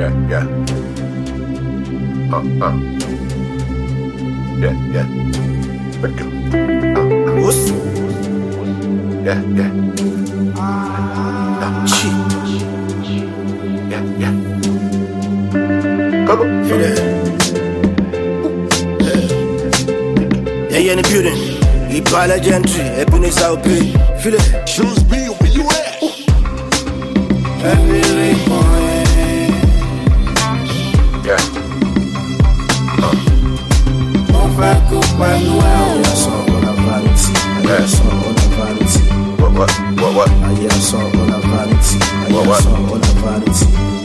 Yeah. Yeah. What's Yeah. Yeah. Come on. feel it? Yeah, in the building. He ball gentry, happiness out pay. Feel it? Shoes be where you at? Yeah. What? I saw all of vanity. What? All of vanity.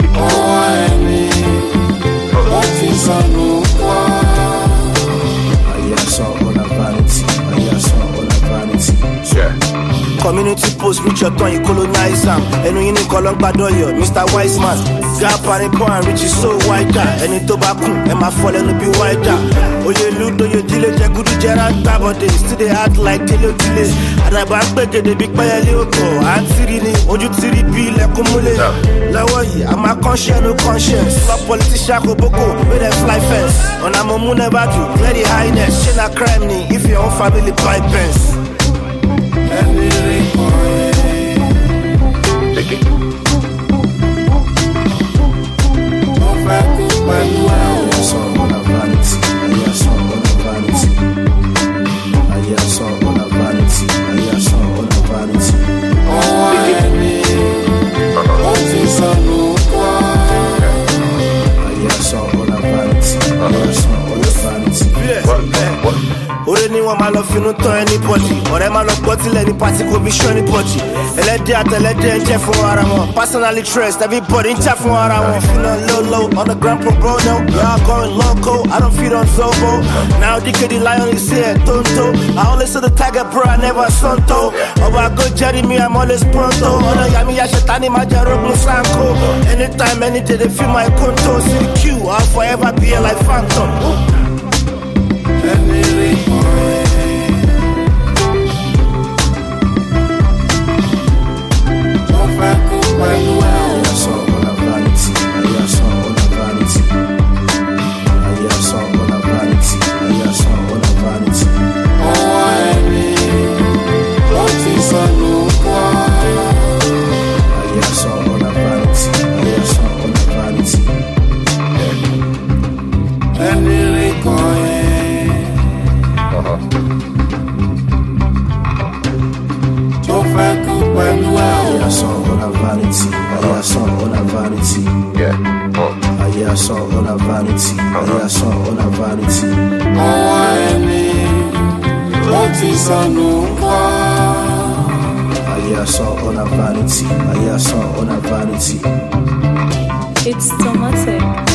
Yeah. Community post reach your turn, you colonize them. And you need Colon Badoyo, Mr. Wiseman. Gap and point rich is so wider. And in tobacco, and my fallen to be wider. Oh, you loot, oh, you delay, you good to Gerard Tabode. Still they act like Telio Delay. And I back the big boy, Leoko. And Siri, Oju Siri, be like Kumule. Lawai, I'm a conscience, no conscience. Flop politician, Boko, with a fly fence. On a moon about you, very highness. She not crime me if your own family buy pens. Take it. Anyone my love you no to anybody. Or am I love bottle any party could be sure anybody. Let the Jeff for what I want. Personally trust everybody in chat for what I want. Feeling low on the grand pro bro no. Y'all going loco. I don't feel on Zobo. Now the lion is here, Tonto. I always saw the tiger bro, I never Santo. Oh I go Jeremy, I'm always pronto. Oh no yami yashetani majaro musanko. Anytime, any day they feel my conto. See the Q, I'll forever be here like Phantom. It's Tomatic.